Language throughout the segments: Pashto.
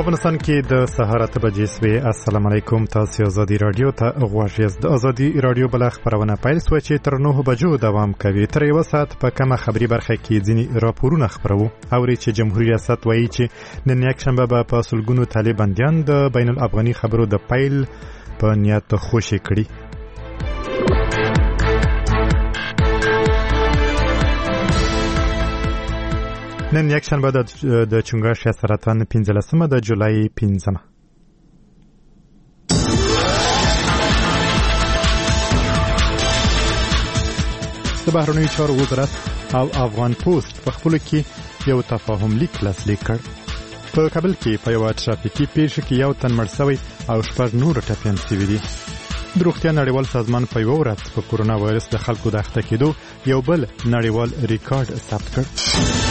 افغانستان کې د سهار 8 بجې سوي. السلام علیکم. تاسو ازادي رادیو ته غواړئ. د ازادي رادیو بل خبرونه پیل سو چې تر 9 بجو دوام کوي. تر یو ساعت په کومه خبري برخه کې ځینی راپورونه خبرو او چې جمهوریت ریاست وایي چې نن یک شنبه په سلګونو طالباندیان د بین الافغاني خبرو د پیل په نیت خوشي کړي. نن یک شنبه د چنگاش سرطان 15 د جولای 15. د بهرنیو چارو وزارت او افغان پوسټ په خپل کې یو تفاهم لیک لاسلیک کړ. په کابل کې په یو ترافیکي پیښه کې یو تن مړ شوی او شپږ نور ټپیان شوي دي. د روغتیا نړیوال سازمان په یو ورځ په کورونا وایرس د خلکو د اخته کېدو یو بل نړیوال ریکارډ ثبت کړ.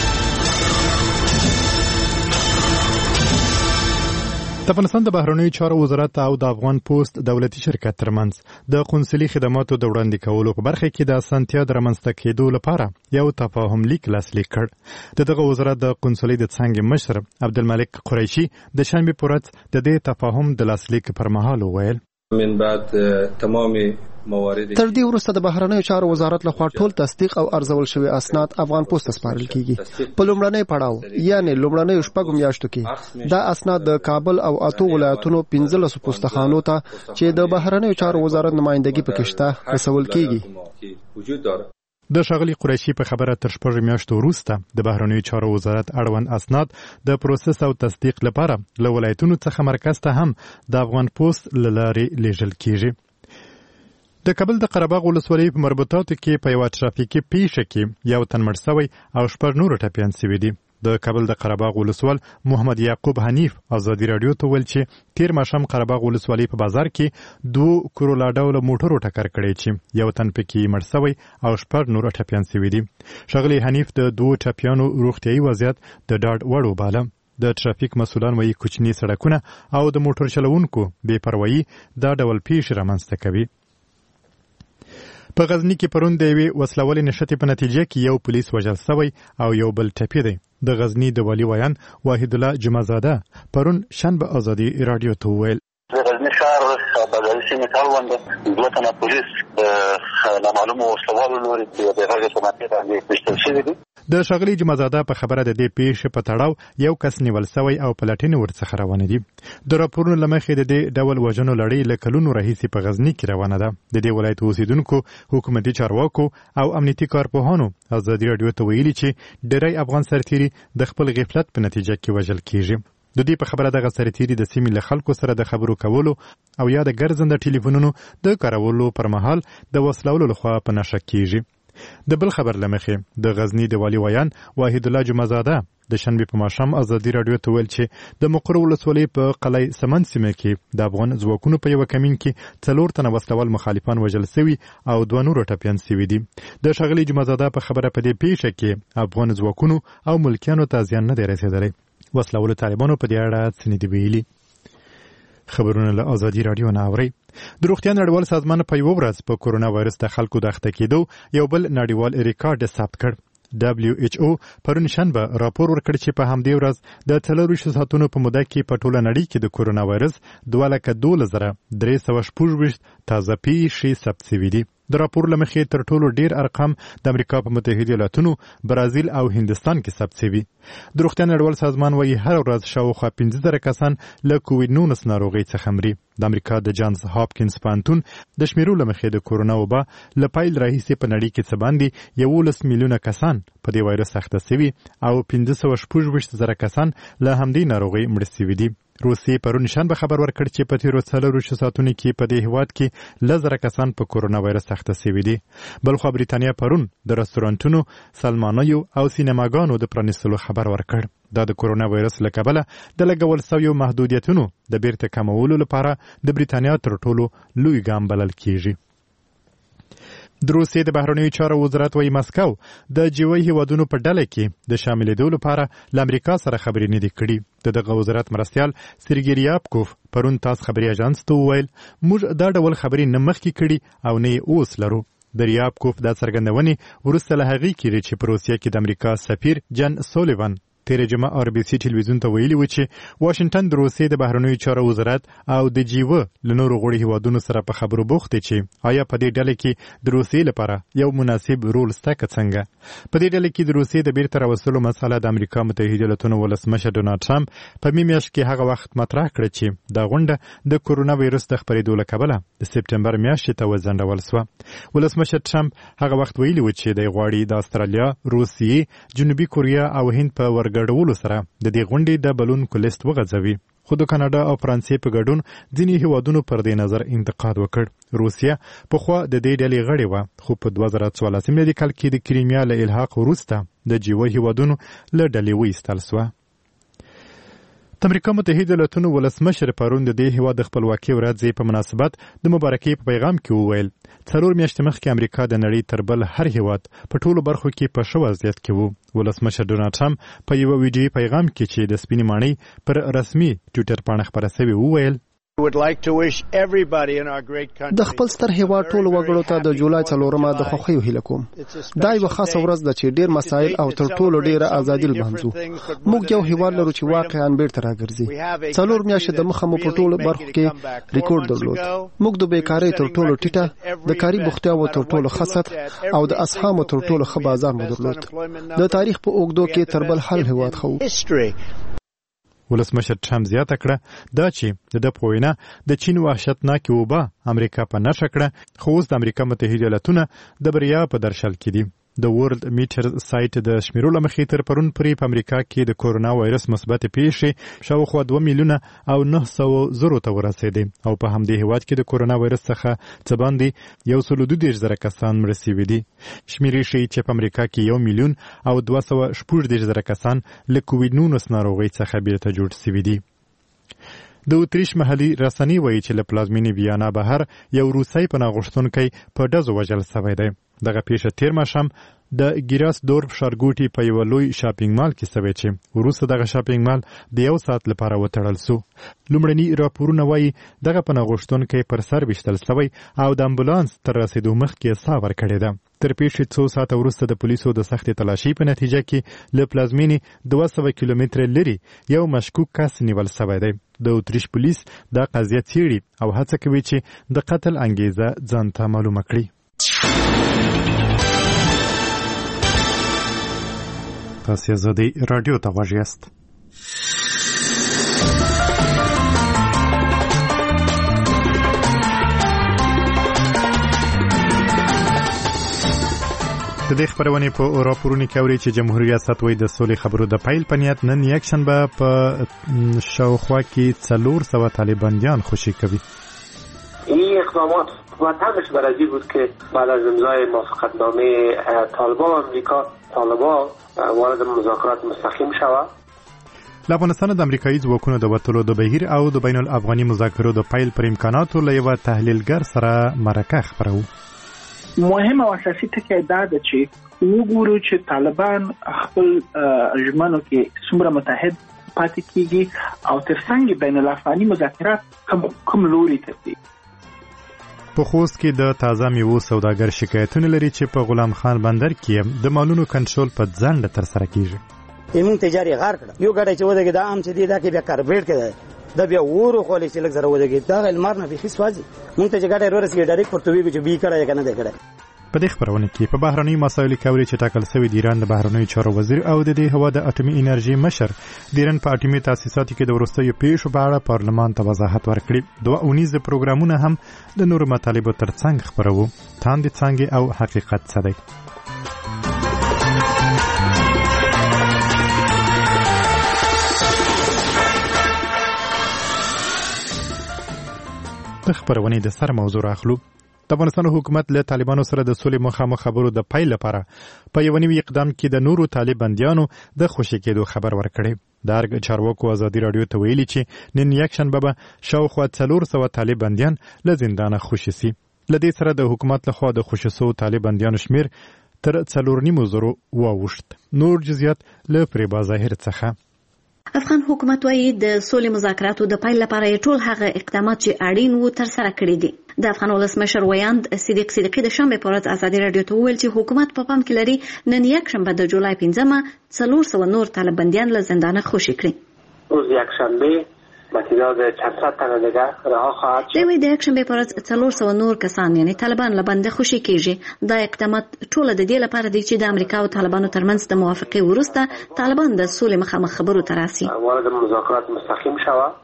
د افغانستان د بهرنیو چارو وزارت او د افغان پوسټ دولتي شرکت ترمنځ د قونسلي خدماتو د وړاندې کولو په برخه کې د اسانتیا د رامنځته کېدو لپاره یو تفاهم لیک لاسلیک کړ. دغه وزارت د قونسلي د څنګه مشر عبدالملک قریشي د شنبه په ورځ د دې تفاهم د لاسلیک پر مهال وویل من بعد تمام تر دې وروسته د بهرنیو چارو وزارت لخوا ټول تصدیق او ارزول شوی اسناد افغان پوسټ سپارل کیږي. په لومړنۍ پړاو یعنی لومړنۍ شپږ میاشتو کې دا اسناد د کابل او اته ولایتونو 15 پوسټخانو ته چې د بهرنیو چارو وزارت نمائندګي پکې شته رسول کیږي. د ښاغلي قریشي په خبره تر شپږ میاشتو وروسته د بهرنیو چارو وزارت اړوند اسناد د پروسس او تصدیق لپاره له ولایتونو څخه مرکز ته هم د افغان پوسټ لارې لیږل کیږي. د کابل د قرهباغ ولسوالۍ په مربوطاتو کې په یو ترافیکي پیښه کې یو تن مړ شوی او شپږ نور ټپیان شوي دي. د کابل د قرهباغ ولسوال محمد یعقوب حنیف ازادي رادیو ته ویل چې تیر ماښام قرهباغ ولسوالۍ په بازار کې 2 کرولا ډول موټرو ټکر کړی چې یو تن پکې مړ شوی او شپږ نور ټپیان شوي دي. ښاغلي حنیف د 2 ټپیانو روغتیايي وضعیت د ډاډ وړ وباله. د ټرافیک مسؤلان وایي کوچني سړکونه او د موټر چلوونکو بې پروایي دا ډول پیښې رامنځته کوي. په غزنی کې پرون د یوې وسلوالې نښتې په نتیجه کې یو پولیس وژل شوی او یو بل ټپي دی. د غزنی د والي ویان واحد الله جمعزاده پرون شنبه ازادي رادیو ته وویل د غزنی ښار بازاري سیمې کاروانده 2 تنه پولیس د نامعلومو وسلوالو لوري د غږ سماتې باندې پېښل شوي دي. د ښاغلي جمعزاده په خبره د دې پیښې په تړاو یو کس نیول شوی او پلټنې ورڅخه روانې دي. د راپورونو له مخې د دې ډول وژنو لړۍ له کلونو راهیسې په غزني کې روانه ده. د دې ولایت اوسیدونکو حکومتي چارواکو او امنیتي کارپوهانو ازادي رادیو ته ویلي چې ډېری افغان سرتیري د خپل غفلت په نتیجه کې وژل کیږي. د دې په خبره دغه سرتیري د سیمې له خلکو سره د خبرو کولو او یا د ګرځنده ټلیفونونو د کارولو پر مهال د وسلوالو لخوا په نښه کیږي. د بل خبر لمخې د غزنی د والي ویان واحد الله جمعزاده د شنبه په ماښام ازادي رادیو ته ویل چې د مقر ولسوالۍ په قلعه سمن سیمه کې د افغان ځواکونو په یو کمین کې 4 تنه وسلوال مخالفان وژل شوي او 2 نور ټپیان شوي دي. د ښاغلي جمعزاده په خبره په دې پیښه کې افغان ځواکونو او ملکیانو ته زیان نه دی رسېدلی. وسلوالو طالبانو په دې اړه څه نه دي ویلي. خبرونه له ازادي رادیو نه اورئ. د روغتیا نړیوال سازمان په یو ورځ په کورونا وایرس د خلکو د اخته کېدو یو بل نړیوال ریکارډ ثبت کړ. WHO پرون شنبه راپور ورکړ چې په همدې ورځ د 4 ساعتونو په موده کې په ټوله نړۍ کې د کورونا وایرس 2,12,326 تازه پیښې ثبت شوي دي. د راپور له مخې تر ټولو ډیر ارقام د امریکا په متحده ایالاتونو، برازیل او هندستان کې ثبت شوي. د روغتیا نړیوال سازمان وايي هر ورځ شاوخوا 15,000 کسان له کووډ-19 ناروغۍ څخه مري. د امریکا د جانز هاپکینز پوهنتون د شمیرو له مخې د کورونا وبا له پیل راهیسې په نړۍ کې څه باندې 11 میلیونه کسان په دې وایرس اخته شوي او 516,000 کسان له همدې ناروغۍ مړه شوي دي. روسیې پرون شنبه خبر ورکړ چې په تیرو 4 ساعتونو کې په دې هیواد کې 10,000 کسان په کورونا وایرس اخته شوي دي. بلخوا بریتانیا پرون د رستورانتونو، سلمانیو او سینماګانو د پرانیستلو خبر ورکړ. دا د کورونا وایرس له کبله د لګول شویو محدودیتونو د بیرته کمولو لپاره د بریتانیا تر ټولو لوی ګام بلل کیږي. د روسیې د بهرنیو چارو وزارت وايي مسکو د جوړ هیوادونو په ډله کې د شاملېدو لپاره له امریکا سره خبرې نه دي کړي. دغه وزارت مرستیال سرګی ریابکوف پرون تاس خبري اژانس ته وویل موږ دا ډول خبرې نه مخکې کړي او نه اوس لرو. د ریابکوف دا څرګندونې وروسته له هغې کېږي چې په روسیه کې د امریکا سفیر جن سولیوان تیر جمعه RBC ټلویزیون ته ویلي و چې واشنگټن د روسیې د بهرنیو چارو وزارت او د جیو له نورو غړي هیوادونو سره په خبرو بوخت دي چې آیا په دې ډله کې د روسیې لپاره یو مناسب رول شته که څنګه. په دې ډله کې د روسیې د بیرته راوستلو مسله د امریکا متحده ایالاتونو ولسمشر ډونالډ ټرمپ په میاشت کې هغه وخت مطرح کړ چې دا غونډه د کورونا وایرس د خپرېدو له کبله د سپټمبر میاشتې ته وځنډول شوه. ولسمشر ټرمپ هغه وخت ویلي و چې د غواړي د استرالیا، روسیې، جنوبي کوریا او هند په ورګډولو سره د دې غونډې د بلونکو لیست وغځوي. خو د کاناډا او فرانسې په ګډون ځینې هیوادونو پر دې نظر انتقاد وکړ. روسیه پخوا د دې ډلې غړې وه، خو په 2014 میلادي کال کې د کریمیا له الحاق وروسته د جیو هیوادونو له ډلې وایستل شوه. د امریکا متحده ایالاتونو ولسمشر پرون د دې هیواد د خپلواکۍ ورځې په مناسبت د مبارکۍ په پیغام کې وویل 4 میاشتې مخکې امریکا د نړۍ تر بل هر هیواد په ټولو برخو کې په ښه وضعیت کې و. ولسمشر ډونالډ ټرمپ په یو ویډیویي پیغام کې چې د سپینې ماڼۍ پر رسمي ټویټر پاڼه خپره شوې وویل د خپل ستر هیواد ټولو وګړو ته د جولای 4 د خوښیو هیله کوم. دا یو خاصه ورځ ده چې ډیر مسایل او تر ټولو ډیره ازادي لمانځو. موږ یو هیواد لرو چې واقعا بیرته راګرځي. 4 میاشتې د مخه مو په ټولو برخو کې ریکورډ درلود. موږ د بیکاری تر ټولو ټیټه، د کاري بوختیاوو تر ټولو خاصه او د اسهامو تر ټولو ښه بازار مو درلود. د تاریخ په اوږدو کې تر بل هر هیواد خو. ولسمشر ټرمپ زیاته کړه دا چې د په وینا د چین وحشتناکې وبا امریکا په نښه کړه، خو اوس د امریکا متحده ایالاتونه د بریا په درشل کې دي. د ورلد میټر سایت د شمیرو له مخې تر پرون پورې په امریکا کې د کورونا وایرس مثبت پیښې شاوخوا 2 میلیونه او 900,000 ته ورسېدې او په همدې هیواد کې د کورونا وایرس څخه څه باندې 122,000 کسان مړه شوي دي. شمیرې ښیي چې په امریکا کې 1 میلیون او 214,000 کسان له کووډ-19 ناروغۍ څخه بیرته جوړ شوي دي. د اتریش محلي رسنۍ وایي چې له پلازمینې ویانا بهر یو روسي پناه غوښتونکی په ډزو وژل شوی دی. دغه پیښه تیر ماښام د ګیراسدورف ښارګوټي په یو لوی شاپینګ مال کې شوې چې وروسته دغه شاپینګ مال د 1 ساعت لپاره وتړل شو. لومړني راپورونه وایي دغه پناه غوښتونکی پر سر ویشتل شوی او د امبولانس تر رسیدو مخکې ساه ورکړې ده. تر پیښې 2 ساعته وروسته د پولیسو د سختې تلاشۍ په نتیجه کې له پلازمینې 200 کیلومتره لري یو مشکوک کس نیول شوی دی. د اتریش پولیس دا قضیه څیړي او هڅه کوي چې د قتل انګیزه ځان ته معلومه کړي. تاسو زدي رادیو ته غوږ یاست. د دې خبرونه په راپورونو کې اوري چې جمهوریت ریاست وایي د سولې خبرو د پیل په نیت نن یکشنبه په شاوخوا کې 400 طالبانیان خوشی کوي. این اقدامات وطنش برازی بود که بعد از امضای موافقتنامه طالبان و امریکا طالبان وارد مذاکرات مستقیم شود. له افغانستان د امریکایي ځواکونو د وټلو د بهیر او د بین الافغاني مذاکرو د پیل پر امکاناتو له یو تحلیلګر سره مرکه خبرو. مهم او اساسي ټکی دا ده چې وګورو چې طالبان خپل ژمنو کې څومره متحد پاتې کیږي او ترڅنګ بین الافغاني مذاکرات کوم لوري ته دي. په خوست کې د تازه میوو سوداګر شکایتونه لري چې په غلام خان بندر کې د مالونو کنټرول په ځنډ تر سره کیږي. ایمون تجاري غار کړ یو غړی چې ودګي دا عام چې دی دا کې بیا کاربیټ کړي دا بیا ورو خولې چې لږ زره ودګي دا المار نه به خسوازي مونږ ته چې غړی ورسې ډایرکټ پرتوي چې بي کړه کنه دی کړه. په دې خبرونه کې په بهرنۍ مسایلو کې اوري چې ټاکل شوی د ایران د بهرنیو چارو وزیر او د دې هوا د اټومي انرژي مشر د ایران په اټومي تاسیساتو کې د وروستیو پیښو په اړه پارلمان ته وضاحت ورکړي. 2 اونیز پروګرامونه هم د نورو مطالبو ترڅنګ خبرو. تاندې څنګه او حقیقت څه دی؟ د خبرونې د سر موضوع اخلو. د افغانستان حکومت له طالبانو سره د سولې مخامخ خبرو د پیل لپاره په یو نوي اقدام کې د نورو طالباندیانو د خوشی کېدو خبر ورکړي. د ارګ چارواکو ازادي رادیو ته ویلي چې نن یکشنبه به شاوخوا 400 طالباندیان له زندانه خوشي سي. له دې سره د حکومت لخوا د خوشي سو طالباندیانو شمیر تر 4.5 زرو واوښت. نور جزئیات له پریبا ظاهر څخه. افغان حکومت وايي د سولې مذاکراتو د پیل لپاره ټول هغه اقدامات چې اړین وو تر سره کړي دي. د افغان ولسمشر ویاند صدیق صدیقی د شنبه په ورځ ازادي رادیو ته وویل چې حکومت په پام کې لري نن یک شنبه د جولای 15 400 نور طالباندیان له زندانه خوشی کړي. روز یک شنبه با تعداد چند صد تن دیگر رها خواهد شد. دوی د یک شنبه په ورځ 400 نور کسان یعنی طالبان له بند خوشی کیږي. دا اقدامات ټول د دې لپاره دي چې د امریکا او طالبانو ترمنځ د موافقه وروسته طالبان د سولې مخامخ خبرو ته راسي. وارد مذاکرات مستقیم شوه.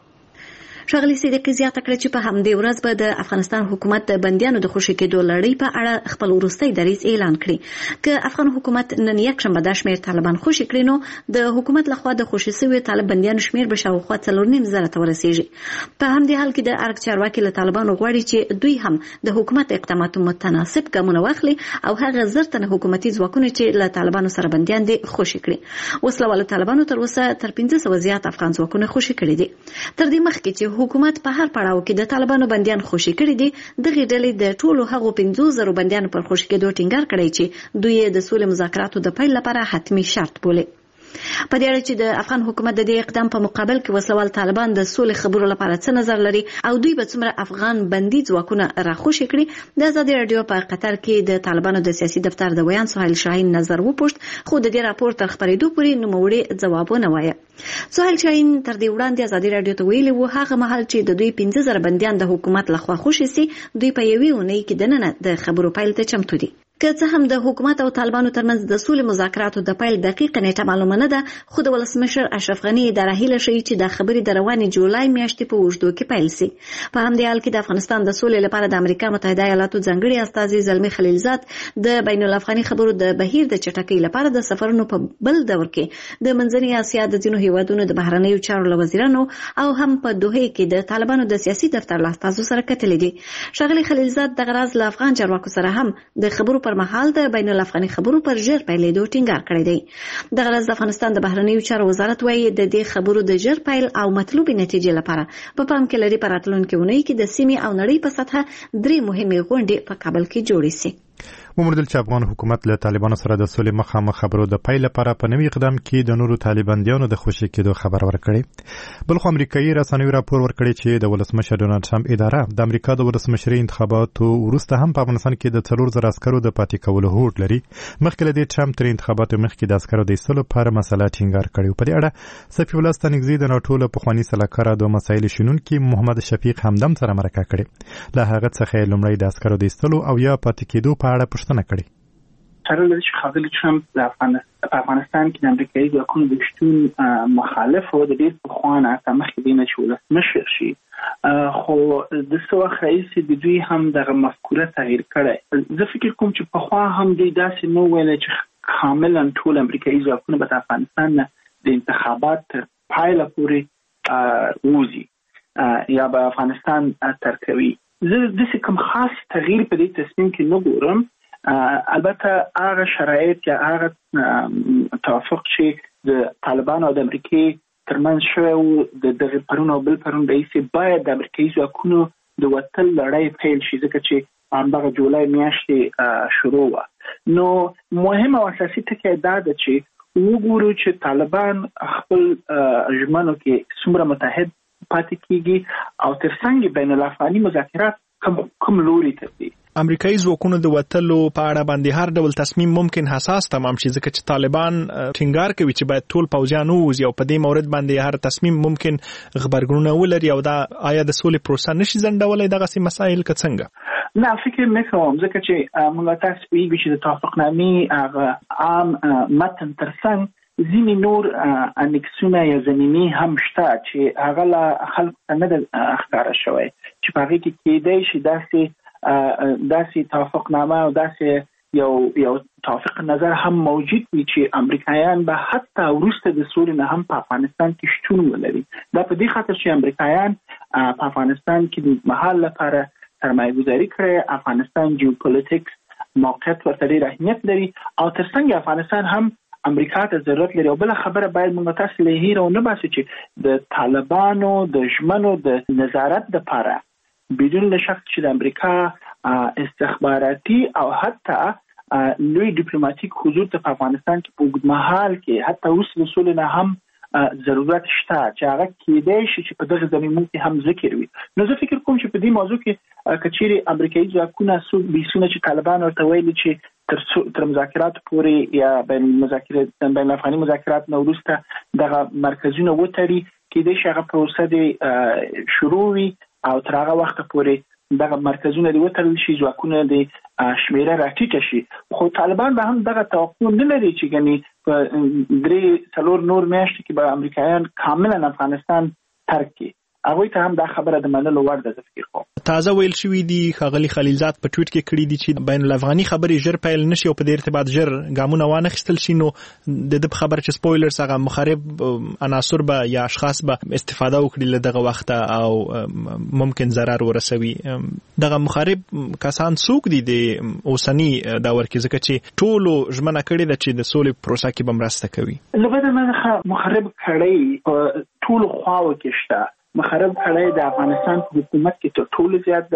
ښاغلي صدیقی زیاته کړه چې په همدې ورځ به د افغانستان حکومت د بندیانو د خوشی کېدو لړۍ په اړه خپل وروستي دریځ اعلان کړي. که افغان حکومت نن یک شنبه د شمیر طالبان خوشی کړي نو د حکومت لخوا د خوشی شوی طالب بندیانو شمیر به شاوخوا 4.5 ته ورسیږي. په همدې حال کې د ارګ چارواکي له طالبانو غواړي چې دوی هم د حکومت اقداماتو متناسب ګامونه واخلي او هغه زرتنه حکومتي ځواکونه چې له طالبانو سره بندیان دي خوشی کړي. وسلواله طالبانو تر اوسه تر 1500 زیات افغان ځواکونه خوشی کړي دي. تر دې مخکې چې حکومت په هر پړاو کې د طالبانو بندیان خوشی کړي دي، دغه ډلې د ټولو هغو 15,000 بندیانو پر خوشی کېدو ټینګار کړی چې دوی د سولې مذاکراتو د پیل لپاره حتمی شرط بولي. په دې اړه چې د افغان حکومت د دې اقدام په مقابل کې وسلوال طالبان د سولې خبرو لپاره څه نظر لري او دوی به څومره افغان بندي ځواکونه راخوشي کړي، د ازادي رادیو په قطر کې د طالبانو د سیاسي دفتر د ویان سهیل شاهین نظر وپوښت، خو د دې راپور تر خبرېدو پورې نوموړي ځواب ونه وایه. سهیل شاهین تر دې وړاندې ازادي رادیو ته ویلي و هغه مهال چې د دوی 15,000 بندیان د حکومت لخوا خوشي سي، دوی په یوې اونۍ کې دننه د خبرو پیل ته چمتو دي. که څه هم د حکومت او طالبانو ترمنځ د سولې مذاکراتو د پیل دقیقه نیټه معلومه نه ده، خو د ولسمشر اشرف غني اداره هیله شي چې د خبرې د روانې جولای میاشتې په اوږدو کې پیل سي. په همدې حال کې د افغانستان د سولې لپاره د امریکا متحده ایالاتو ځانګړي استازي زلمي خلیلزاد د بین الافغاني خبرو د بهیر د چټکۍ لپاره د سفرونو په بل دور کې د منځنۍ اسیا د ځینو هیوادونو د بهرنیو چارو وزیرانو او هم په دوحه کې د طالبانو د سیاسي دفتر له استازو سره کتلې دي. ښاغلي خلیلزاد د غراز له افغان چارواکو سره هم د خبرو پر مهال د بین الافغاني خبرو پر ژر پیلېدو ټینګار کړی دی. د غرض د افغانستان د بهرنیو چارو وزارت وايي د دې خبرو د ژر پیل او مطلوبې نتیجې لپاره په پام کې لري په راتلونکي اونۍ کې د سیمې او نړۍ په سطحه 3 مهمې غونډې په کابل کې جوړې شي. وموندل چې افغان حکومت له طالبانو سره د سولې مخامخ خبرو د پیل لپاره په نوي اقدام کې د نورو طالباندیانو د خوشي کېدو خبر ورکړي. بلخو امریکایي رسنیو راپور ورکړي چې د ولسمشر ډونالد ټرمپ اداره د امریکا د ولسمشري انتخاباتو وروسته هم په افغانستان کې د 4,000 عسکرو د پاتې کولو هوډ لري. مخکې له دې ټرمپ تر انتخاباتو مخکې د عسکرو د ایستلو لپاره مسله ټینګار کړې. په دې اړه سفیر الله ستانکزي د ناټو له پخواني سلاکار د مسایل شنونکي محمد شفیق همدم سره مرکه کړې. له هغه څخه لومړی د عسکرو د ایستلو او یا پاتې کېدو په اړه پوښتنه کړې. سره لري چې خاغلی ټرمپ د افغانستان کې د امریکایي ځواکونو د شتون مخالف و د ډېر پخوانه مخکې دی نه چې ولسمشر شي، خو د څه وخت راهیسې د دوی هم دغه مفکوره تغییر کړی. زه فکر کوم چې پخوا هم دوی داسې نه ویل چې کاملا ټول امریکایي ځواکونه به د افغانستان نه د انتخابات تر پایله پورې ووځي یا به افغانستان ترک کوي. زه داسې کوم خاص تغییر په دې تصمیم کې نه ګورم. البته هغه شرایط یا هغه توافق چې د طالبانو او د امریکای ترمنځ شوی و د دغه پرون او بل پرون رئیس باید د امریکایي ځواکونو د وتل لړۍ پیل شي، ځکه چې همدغه جولای میاشتې شروع وه. نو مهمه او اساسي ټکی دا ده چې وګورو چې طالبان خپل ژمنو کې څومره متحد پاتې کیږي او ترڅنګ بین الافغاني مذاکرات کوم لوري ته ځي. امریکایي ځواکونو د وتلو په اړه باندې هر ډول تصمیم ممکن حساس تمام شي، ځکه چې طالبان ټینګار کوي چې باید ټول پوځیان ووځي او په دې مورد باندې هر تصمیم ممکن خبرګونونه ولري او دا آیا د سولې پروسه نشي ځنډولای دغه مسایل که څنګه؟ نه، فکر نه کوم، ځکه چې موږ تاسو ویږو چې د توافقنامې هغه عام متن ترڅنګ ځینې نور انکسونه یا زمینې هم شته چې هغه له خلکو نه ښکاره شوی چې په هغې کې کېدی شي داسې توافقنامه او داسې یو توافق نظر هم موجود وي چې امریکایان به حتی وروسته د سولې نه هم په افغانستان کې شتون ولري. دا په دې خاطر چې امریکایان په افغانستان کې د مهال لپاره سرمایه گذاري کړې، افغانستان جیوپولیټکس موقعیت ورته ډېر اهمیت لري او ترڅنګ افغانستان هم امریکا ته ضرورت لري. او بل خبره باید موږ تاسو له هیره ونه باسو چې د طالبانو د ژمنو د نظارت لپاره بدون شک چې د امریکا استخباراتي او حتی لوی ډیپلوماټیک حضور ته په افغانستان کې په اوږدمهال کې حتی اوس د سولې نه هم ضرورت شته چې هغه کېدای شي چې په دغه زمینه کې هم ذکر وي. نو زه فکر کوم چې په دې موضوع کې کچېري امریکایي ځواکونه بیسونه چې طالبان ورته ویلي چې تر مذاکرات پورې یا بین الافغاني مذاکرات نه وروسته دغه مرکزونه وتړي، کېدای شي هغه پروسه د شروع وي او تر هغه وخت پورې دغه مرکزونه دی وتړل شي، ځواکونه د شمیره راټیټه شي. خو طالبان به هم دغه توقع نه لري چې ګنې په 3-4 نور میاشتې کې به امریکایان کاملا افغانستان ترک کړي. هغه ته هم دا خبره د منلو وړ ده. فکر کوم تازه ویل شوې دي ښاغلي خلیلزاد په ټویټ کې کړي دي چې بین الافغاني خبرې ژر پیل نشي او په دې ارتباط ژر ګامونه وانه خستل شي. نو د خبر چې سپویلرز هغه مخرب عناصر به یا اشخاص به استفاده وکړي له دغه وخت او ممکن ضرر ورسوي. دغه مخرب کسان څوک دي د اوسنی دور کې، ځکه چې ټولو ژمنه کړې ده چې د سولې پروسه کې به مرسته کوي؟ لبدا منخه مخرب کړی ټولو خواو کې شته. مخرب کړی د افغانستان په حکومت کې تر ټولو زیات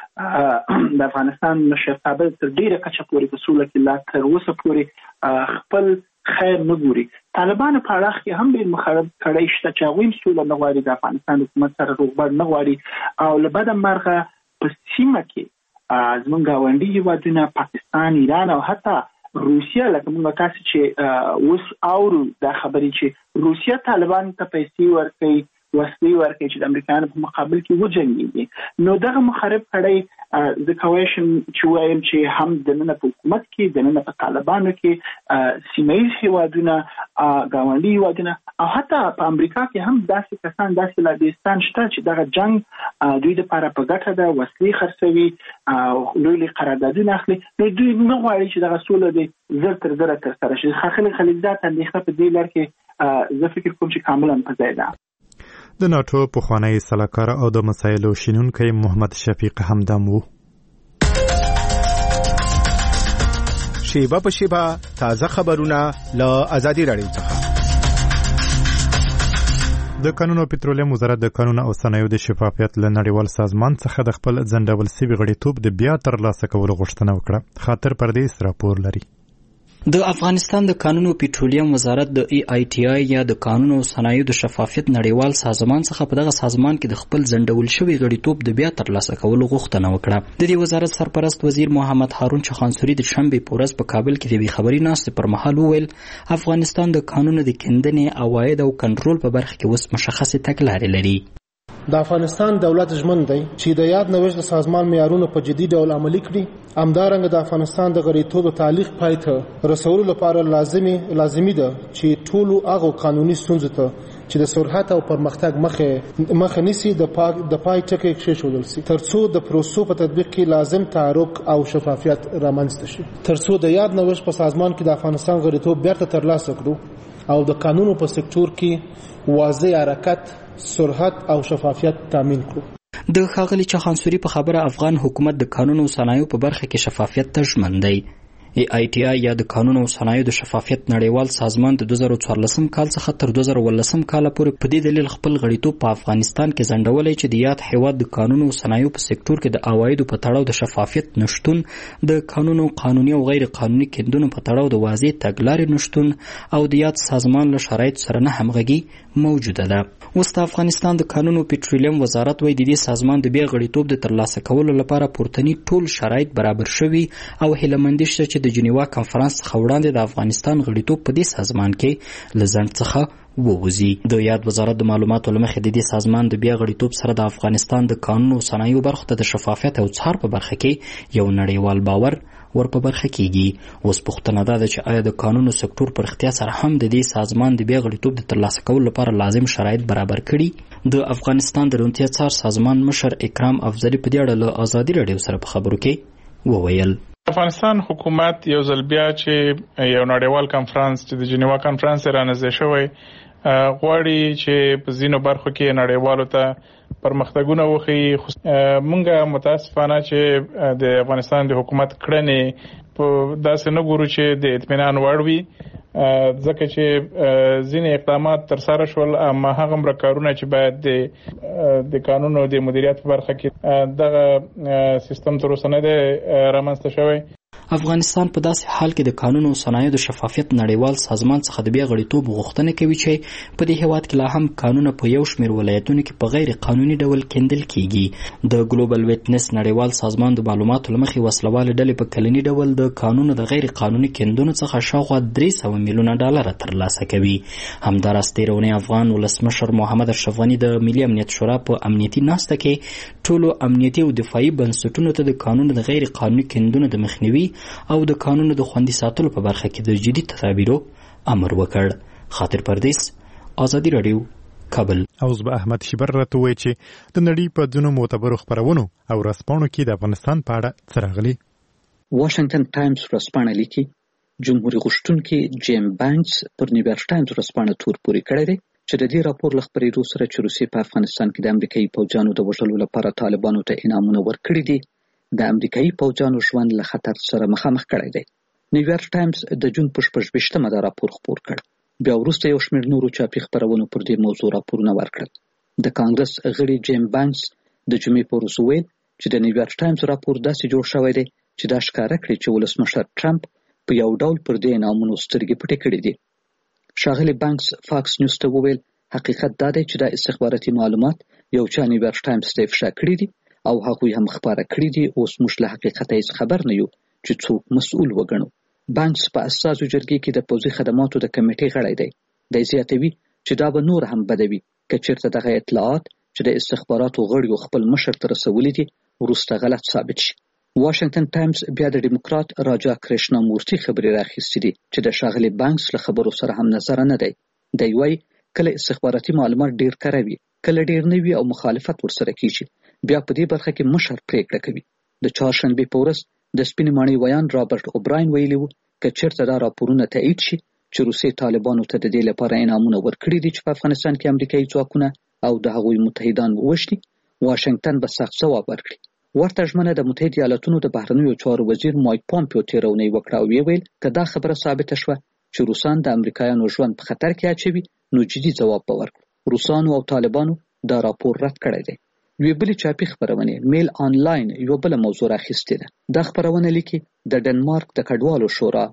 د افغانستان مشرتابه تر ډیره کچه پورې په سوله کې لا تر اوسه پورې خپل خیر نه ګوري. طالبان په اړه کې هم ډیر مخرب کړی شته چې هغوی سوله نه غواړي، د افغانستان حکومت سره روغبړ نه غواړي او له بده مرغه په سیمه کې زموږ ګاونډي هیوادونه پاکستان، ایران او حتی روسیا، لکه موږ تاسو چې اوس اورو دا خبرې چې روسیا طالبان ته پیسې ورکوي، وسلې ورکوي چې د امریکایانو په مقابل کې وجنګېږي. نو دغه مخرب کړی زه کولی شم چې وایم چې هم دننه په حکومت کې، دننه په طالبانو کې سیمهیز هیوادونه، ګاونډي هیوادونه او حتی په امریکا کې هم داسې کسان، داسې لابیستان شته چې دغه جنګ دوی دپاره په ګټه ده، وسلې خرڅوي او لوی لوی قراردادونه اخلي. نو دوی نه غواړي چې دغه سوله دې زر تر زره ترسره شي. ښاغلي خلیلزاد اندېښنه په دې لړ کې زه فکر کوم چې کاملا په ځای ده. د ناټو پخوانی سلاکار او د مسایلو شنونکی محمد شفیق همدم وو. شیبه په شیبه تازه خبرونه له آزادي رادیو څخه. د قانون او پټرولیم وزارت د قانون او صنایعو د شفافیت له نړیوال سازمان څخه د خپل ځنډول سوي غړیتوب د بیا ترلاسه کولو غوښتنه وکړه. خاطر پردیس راپور لري. د افغانستان د قانون او پټرولیم وزارت د EITI یا د قانون او صنایعو د شفافیت نړیوال سازمان څخه په دغه سازمان کې د خپل ځنډول شوی غړیتوب د بیا ترلاسه کولو غوښتنه وکړه. د دې وزارت سرپرست وزیر محمد هارون چخانسوري د شنبې په ورځ په کابل کې د یوې خبري ناستې پر مهال وویل افغانستان د قانون د کیندنې، عواید او کنټرول په برخه کې اوس مشخصې تګلارې لري. د افغانستان دولت ژمن دی چې د یاد نوښت د سازمان معیارونو په جدي ډول عملي کړي. همدارنګه د افغانستان د غړیتوب تعلیق پای ته رسولو لپاره لازمي ده چې ټولو هغو قانوني ستونزو ته چې د سرعت او پرمختګ مخه نیسي د پای ټکی کېښودل شي، ترڅو د پروسو په تطبیق کې لازم تعارف او شفافیت رامنځته شي، ترڅو د یاد نوښت په سازمان کې د افغانستان غړیتوب بیرته ترلاسه کړو او د قانونو په سکتور کې واضح حرکت، سرعت او شفافیت تامین کړو. د ښاغلي چخانسوري په خبره افغان حکومت د قانون او صنایعو په برخه کې شفافیت ته ژمن دی. EITI یا د قانون او صنایعو د شفافیت نړیوال سازمان د 2014 کال څخه تر 2018 کال پورې په دې دلیل خپل غړیتوب په افغانستان کې ځنډولی چې د یاد هیواد د قانون او صنایعو په سکتور کې د عوایدو په تړاو د شفافیت نشتون، د قانون او قانوني او غیر قانوني کیندنو په تړاو د واضح تګلارې نشتون او د یاد سازمان له شرایطو سره نه همغږي موجوده ده. اوس د افغانستان د قانون او پټرولیم وزارت وایي د دې سازمان د بیا غړیتوب د ترلاسه کولو لپاره پورتني ټول شرایط برابر شوي او هیلهمندي شته چې د جنیوا کنفرانس څخه وړاندې د افغانستان غړیتوب په دې سازمان کې له ځنډ څخه ووځي. د یاد وزارت د معلوماتو له مخې د دې سازمان د بیا غړیتوب سره د افغانستان د قانون او صنایعو برخو ته د شفافیت او څار په برخه کې یو نړیوال باور ور په برخه کېږي. اوس پوښتنه ده چې آیا د قانونو سکتور پر اختیار سره هم د دې سازمان د بیا غړیتوب د ترلاسه کولو لپاره لازم شرایط برابر کړي؟ د افغانستان د روڼتیا څار سازمان مشر اکرام افضلي په دې اړه له آزادي راډیو سره په خبرو کې وویل افغانستان حکومت یو ځل بیا چې یو نړیوال کنفرانس چې د جنیوا کنفرانس رانږدې شوی غواړي چې په ځینو برخو کې نړیوالو ته پرمختګونه وښیي. مونږه متاسفانه چې د افغانستان د حکومت کړنې په داسې نه ګورو چې د اطمینان وړ وي، ځکه چې ځینې اقدامات ترسره شول اما هغه کارونه چې باید د قانون او د مدیریت په برخه کې دغه سیستم تر اوسه نه دی رامنځته شوی. افغانستان په داسې حال کې د قانون او صنایعو د شفافیت نړیوال سازمان څخه د بیا غړیتوب غوښتنه کوي چې په دې هیواد کې لا هم قانون په یو شمېر ولایتونو کې په غیر قانوني ډول کیندل کیږي. د ګلوبل ویټنس نړیوال سازمان د معلوماتو له مخې وسلوالې ډلې په کلني ډول د قانون د غیر قانوني کیندنو څخه شاوخوا 300 میلیونه ډالر ترلاسه کوي. همداراز تېره اونۍ افغان ولسمشر محمد اشرف غني د ملي امنیت شورا په امنیتي ناسته کې ټولو امنیتي او دفاعي بنسټونو ته د قانون د غیر قانوني کیندنو د مخنیوي او د قانون د خوندي ساتلو په برخه کې د جدي تدابیرو امر وکړ. خاطر پردیس، آزادي رادیو، کابل. اوس به احمد شیبر راته وایي چې د نړۍ په ځینو معتبرو خپرونو او رسپاڼو کې د افغانستان په اړه څه راغلي. واشنگټن ټایمز ورځپاڼه لیکي جمهوریت غوښتونکي جیم بانکس پر نیویارک ټایمز ورځپاڼه تور پورې کړی دی چې د دې راپور له خپرېدو سره چې روسیې په افغانستان کې د امریکایي پوځیانو د وژلو لپاره طالبانو ته انعامونه ورکړي دي، د امریکایي پوځیانو ژوند له خطر سره مخامخ کړی دی. نیویارک ټایمز د جون په 28مه دا راپور خپور کړ. بیا وروسته یو شمېر نورو چاپي خپرونو پر دې موضوع راپورونه ورکړل. د کانګرس غړي جیم بانکس د جمعې په ورځ وویل چې د نیویارک ټایمز راپور داسې جوړ شوی دی چې دا ښکاره کړي چې ولسمشر ټرمپ په یو ډول پر دې انعامونو سترګې پټې کړې دي. ښاغلی بانکس فاکس نیوز ته وویل حقیقت دا دی چې دا استخباراتي معلومات یو چا نیویارک ټایمز ته افشا کړي دي او هغوی هم خپاره کړي دي. اوس موږ له حقیقته هیڅ خبر نه یو چې څوک مسؤل وګڼو. بانکس په اساسو جرګې کې د پوځي خدماتو د کمیټې غړی دی. دی زیاتوي چې دا به نور هم بدوي که چېرته دغه اطلاعات چې د استخباراتو غړیو خپل مشر ته رسولي دي وروسته غلط ثابت شي. واشنگټن ټایمز بیا د ډیموکرات راجا کرشنا مورتي خبرې راخیستې دي چې د ښاغلي بانکس له خبرو سره هم نظر نه دی. دی وایي کله استخباراتي معلومات ډیر کره وي، کله ډیر نه وي او مخالفت ورسره کیږي. بیا په دې برخه کې مشر پریکړه کوي. د چهارشنبې په ورځ د سپینې ماڼۍ ویان رابرټ اوبراین ویلي و که چېرته دا راپورونه تایید شي چې روسیې طالبانو ته د دې لپاره انعامونه ورکړي دي چې په افغانستان کې امریکایي ځواکونه او د هغوی متحدان ووژني، واشنګټن به سخت ځواب ورکړي. ورته ژمنه د متحده ایالاتونو د بهرنیو چارو وزیر مایک پامپیو تېره اونۍ وکړه او ویل که دا خبره ثابته شوه چې روسان د امریکایانو ژوند په خطر کې اچوي نو جدي ځواب به ورکړو. روسانو او طالبانو دا راپور رد کړی دی. یوې بلې چاپي خپرونې میل آنلاین یوه بله موضوع راخیستې ده. دا خپرونه لیکي د ډنمارک د کډوالو شورا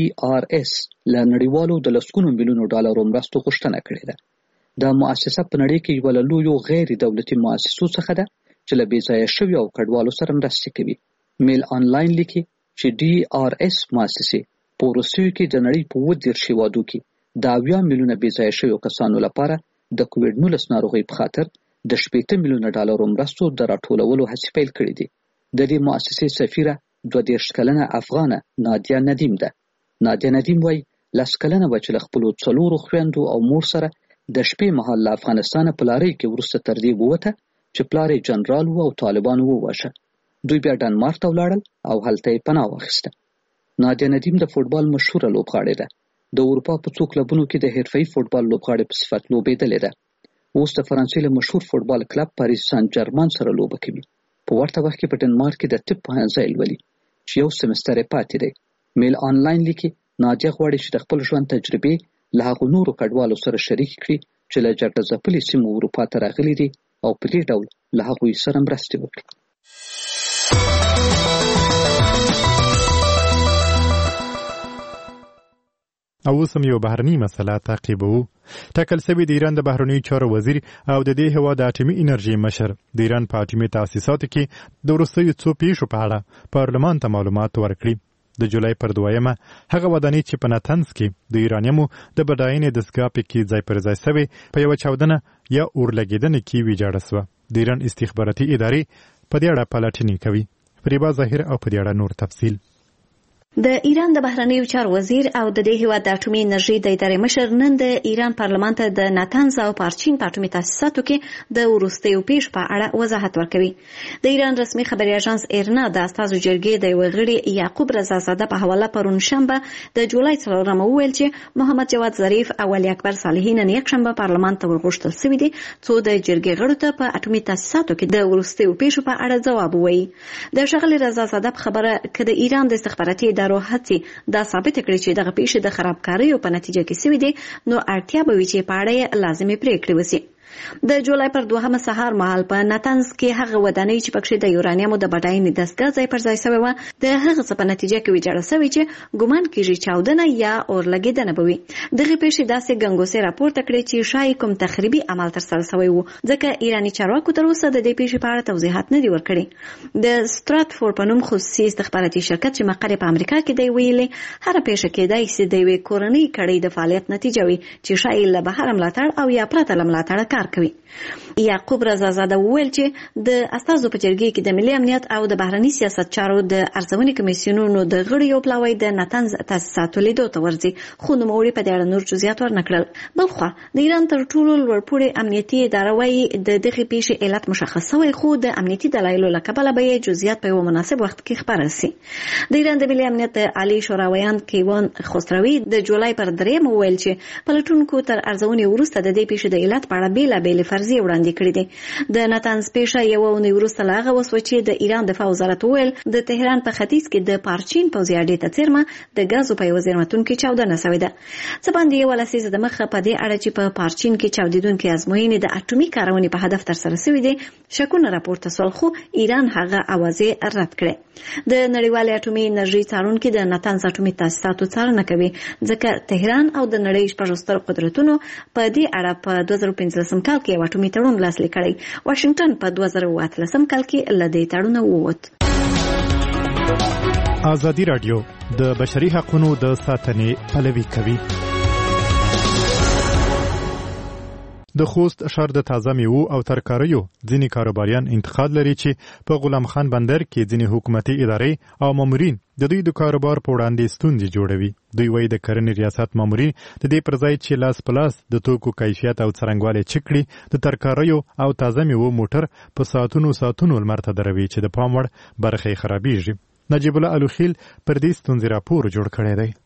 DRS له نړیوالو د لسګونو میلیونو ډالرو مرستو غوښتنه کړې ده. دا مؤسسه په نړۍ کې یوه له لویو غیر دولتي مؤسسو څخه ده چې له بېځایه شویو او کډوالو سره مرستې کوي. میل آنلاین لیکي چې DRS مؤسسې په وروستیو کې د نړۍ په 30 هېوادو کې د 80 میلیونه بېځایه شویو کسانو لپاره د کوویډ-19 ناروغۍ په خاطر د 80 میلیونه ډالرو مرستو د راټولولو هڅې پیل کړې دي. د دې مؤسسې سفیره 32 کلنه افغانه نادیا ندیم ده. نادیا ندیم وایي 10 کلنه وه چې له خپلو 4 خویندو او مور سره د شپې مهال له افغانستانه په لارۍ کې وروسته تر دې ووته چې پلار یې جنرال و او طالبانو وواژه. دوی بیا ډنمارک ته ولاړل او هلته یې پناه واخیسته. نادیا ندیم د فوټبال مشهوره لوبغاړې ده. د اروپا په څو کلبونو کې د حرفه‌ایي فوټبال لوبغاړې په صفت لوبېدلې ده. اوس د فرانسې له مشهور فوټبال کلب پاریس سن جرمن سره لوبه کوي. په ورته وخت کې په ډنمارک کې د طب پوهنځی لولي چې یو سمستر یې پاتې دی. میل آنلاین لیکي نادیا غواړي چې د خپل ژوند تجربې له هغو نورو کډوالو سره شریک کړي چې له جګړه ځپلې سیمو اروپا ته راغلي دي او په دې ډول له هغوی سره مرستې وکړي. او اوس هم یو بهرني مسله تعقیبوو. ټاکل شوی د ایران د بهرنیو چارو وزیر او د دې هېواد د اټومي انرژي مشر د ایران په اټومي تاسیساتو کې د وروستیو څو پیښو په اړه پارلمان ته معلومات ورکړي. د جولای پر 2 هغه ودانۍ چې په نتنز کې د ایرانیمو د بډاینې دستګاه پکې ځای پر ځای سوی په یوه چاودنه یا اورلګېدنې کې ویجاړه سوه. د ایران استخباراتي ادارې په دې اړه پلټنې کوي. فریبا ظاهر او په دې اړه نور تفصیل. د ایران د بهرنیو چارو وزیر او د دې هیواد د اټومي انرژي د ادارې مشر نن د ایران پارلمان ته د ناتنز او پارچین په اټومي تاسیساتو کې د وروستیو پیښو په اړه وضاحت ورکوي. د ایران رسمي خبري اژانس ایرنا د استازو جرګې د یو غړي یعقوب رضازاده په حواله پرون شنبه د جولای 4 وویل چې محمد جواد ظریف او علي اکبر صالحي نن یکشنبه پارلمان ته ورغوښتل شوي دي څو د جرګې غړو ته په اټومي تاسیساتو کې د وروستیو پیښو په اړه ځواب ووایي. د ښاغلي رضازاده په خبره کې د ایران د استخباراتي ادارو هڅې دا ثابت کړي چې دغه پیښې د خرابکاریو په نتیجه کې شوې دي نو اړتیا به وي چې په اړه لازمي پریکړې وشي. د جولای پر 2 سهار مهال په ناتنز کې هغه ودانۍ چې پکې د یورانیمو د بډاینې دستګاه ځای پر ځای شوی و د هغه څه په نتیجه کې ویجاړه شوی چې ګومان کیږي چاودنه یا اورلګیدنه به وي. دغه پیښې داسې ګنګوسې راپورته کړې چې شاید کوم تخریبي عمل ترسره شوی و، ځکه ایرانی چارواکو تر اوسه د دې پیښې په اړه توضیحات نه دي ورکړي. د ستراتفورد په نوم خصوصي استخباراتي شرکت چې مقر په امریکا کې دی ویلي هر پیښه کېدای شي د یوې کورنۍ کړۍ د فعالیت نتیجه وي چې شاید له بهر ملاتړ او یا پرته له ملاتړه کار کوي. یعقوب رضازاده وویل چې د استازو په جرګې کې د ملي امنیت او د بهرني سیاست چارو د ارزونې کمیسیونونو د غړو یو پلاوی د ناتنز تاسیساتو لیدو ته ورځي، خو نوموړي په دې اړه نور جزئیات ورنکړل. بلخوا د ایران تر ټولو لوړپوړې امنیتي اداره وايي د دغې پیښې علت مشخص شوی، خو د امنیتي دلایلو له کبله به یې جزئیات په یو مناسب وخت کې خبره شي. د ایران د ملي امنیت عالی شوراویان کیوان خسروي د جولای پر 3 وویل چې پلټونکو تر ارزونې وروسته د دې پیښې د علت په اړه بیلابېلې فرضیې وړاندې کړې دي. د ناتنز پیښه یو اونۍ وروسته له هغه وسوه چې د ایران دفاع وزارت وویل د تهران په ختیځ کې د پارچین پوځي اډې ته څیرمه د ګازو په یوه زیرمتون کې چاودنه شوې ده. څه باندې یوه لسیزه دمخه په دې اړه چې په پارچین کې چاودېدونکې ازموینې د اټومي کارونې په هدف ترسره شوې دي شکونه راپورته شول، خو ایران هغه اوازې رد کړې. د نړیوالې اټومي انرژي څارونکي د ناتنز اټومي تاسیساتو څارنه کوي، ځکه تهران او د نړۍ شپږ ستر قدرتونو په دې اړه په 2015 کال کې یو اټومي تړون لاسلیک کړی. واشنگټن په 2018 کال کې له دې تړونه ووت. ازادي راډیو د بشري حقوقو د ساتنې پلوي کوي. د خوست ښار د تازه میوو او ترکاریو ځینې کاروباریان انتقاد لري چې په غلام خان بندر کې ځینې حکومتي ادارې او مامورین د دوی د کاروبار په وړاندې ستونزې جوړوي. دوی وایي د کرنې ریاست مامورین د دې پر ځای چې لاس په لاس د توکو کیفیت او څرنګوالی چک کړي د ترکاریو او تازه میوو موټر په ساعتونو لمر ته دروي چې د پام وړ برخې خرابېږي. نجیب الله الوخیل پر دې ستونزې راپور جوړ کړی دی.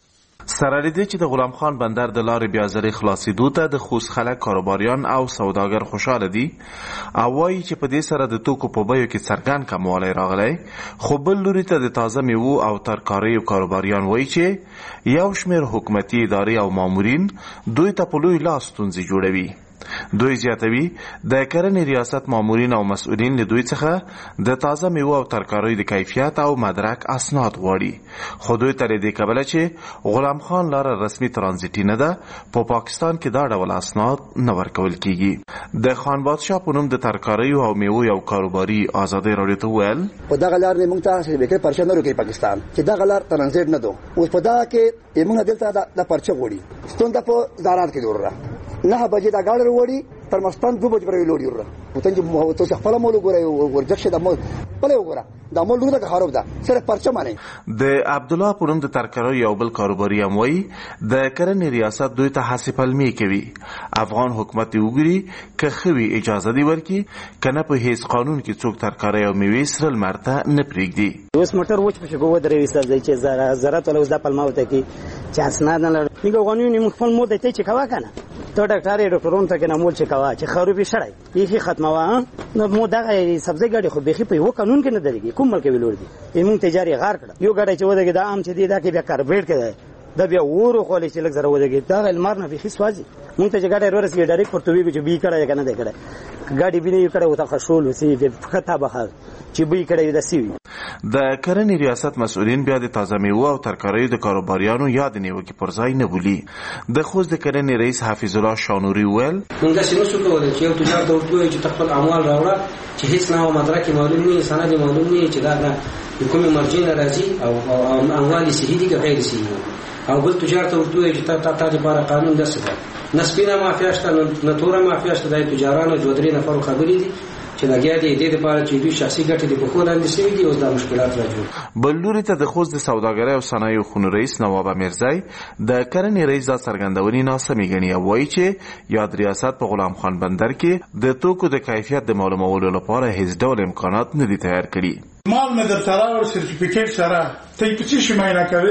سره لیدې چې د غلام خان بندر د لارې بیازري خلاصېدو ته د خوست خلک کاروباریان او سوداګر خوشاله دي او وایي چې په دې سره د توکو په بیو کې څرګند کموالی راغلی، خو بل لوري ته د تازه میوو او ترکاریو کاروباریان وایي چې یو شمېر حکومتي ادارې او مامورین دوی ته په لوی لاس ستونزې جوړوي. دوی زیاتوي د کرنې ریاست مامورین او مسؤلین له دوی څخه د تازه میوه او ترکاریو د کیفیت او مدرک اسناد غواړي، خو دوی ته دې کبله چې غلام خان لاره رسمي ترانزیټي نه ده په پاکستان کې دا ډول اسناد نه ورکول کیږي. د خان بادشاه په نوم د ترکاریو او میوه یو کاروباري ازادي راډیو ته ویل په دغه لار موږ ته شبکې پرچه نه ورکوي پاکستان چې دغه لار ترانزیټ نه ده. اوس په دغه کې موږ دلته د پرچه غوړي ستونده په زارات کې دوره 9 بجې دا گاڑی وروړي تر مستان 2 بجې پورې لوړی ورته وته چې تو څه خپل مول وګورای ورجښه د مول په وګورا د مول لور د خراب ده سره پرچه معنی. د عبد الله پرم د ترکاریو یو بل کاروباري هم وایي د کرنې ریاست دوی ته حساب پلمي کوي. افغان حکومت وګړي که خوي اجازه دی ورکي کنه په هیڅ قانون کې څوک ترکاری او میوه سره مرته نه پریږدي. اوس موټر وچ په شګو درې وسته ځای چې زراعت ول اوس د پلماوته کې چې اسناد نه لري نیګو قانون موږ خپل مو د ته چې کوا کنه ته ډاکټرون ته کنه مول چې کوا چې خروبي شړای یې ختمه نو مو دغه سبزی ګاډي خو بيخي په یو قانون کې نه درېږي کوم ملک ویلور دي موږ تجاري غار کړ یو ګاډي چې ودګي د عام چې دی دا کې بیا کاربیټ کړي دا بیا ورو خولې چې لږ زره ودګي دا المار نه بيخي سوازي مونږ ته چې ګاډي ورسې ډایرکټ پورتوي چې بي کړه کنه دی کړه ګاډي بینه کړه وته خشول وسی په خطا بخار چې بي کړه د سیوی. د کرنې ریاست مسؤلین بیا د تازه میوه او ترکاریو د کاروباریانو یاد نیوکې پر ځای نه بولی. د خوست د کرنې رئیس حافظ الله شانوري ویل موږ داسې نشو کولی چې یو تجار ته ورته وایي چې خپل اموال راوړه چې هیڅ نه مدرک معلوم نه سند معلوم نه چې دا د کومې مرجع نه راځي او اموال صحیح دي که غیر صحیح او بل تجار ته ورته وایي چې تا لپاره قانون داسې ده نه سپینه مافیا شته نه توره مافیا شته د تجارانو 2-3 نفرو خبرې دي چې لګیا دي د لپاره چې دوی شخصي ګټې د بخول اندې سوي دي اوس د مشکلات راځي. بل لوري ته د خوست د سوداګرۍ او صنایعو خونو رئیس نواب میرزای د کرنې رئیس د څرګندونې ناسمې ګڼي او وایي چې یاد ریاست په غلام خان بندر کې د توکو د کیفیت د معلومولو لپاره هیڅ ډول امکانات نه دي تیار کړي. مال مې درته راوړ سرټیفیکیټ سره ته یې څه شي معاینه کوي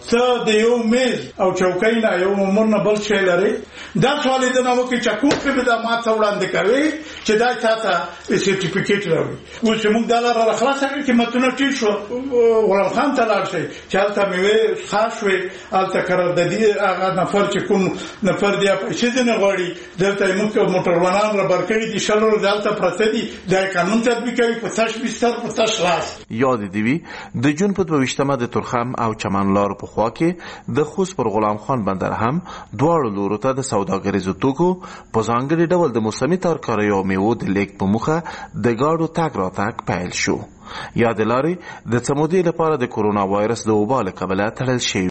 ته د یو میز او چوکۍ نه یو عمر نه بل شی لري دا سوال دې نه وکړي چې کوم څه به دا ما ته وړاندې کوي چې دا تاسو سرټیفیکیټ راوړي اوس موږ دا لاره خلاص کړو چې متونه ټیټ شو غلام خان ته لاړ شي چې هلته مې خاص وي هلته قراردادي هغه نفر چې کوم نفر دی چې نه غواړي دلته موږ موټروانان را برکړي دي شلور دلته پرته دي د قانون تطبیقوي په تاش بستر په تاش راس یاد دی وی د جون په 22مه د ترخم او چمن لار په خوا کې د خوست پر غلام خان بندر هم دواړو لورو ته د سوداګریزو توکو په ځانګړي ډول د موسمي ترکاریو او میوو د لیک په مخه د گاډو تګ راتګ پیل شو. یا د لارې د څه مودې لپاره د کرونا وایرس د وبا له کبله تړل شوی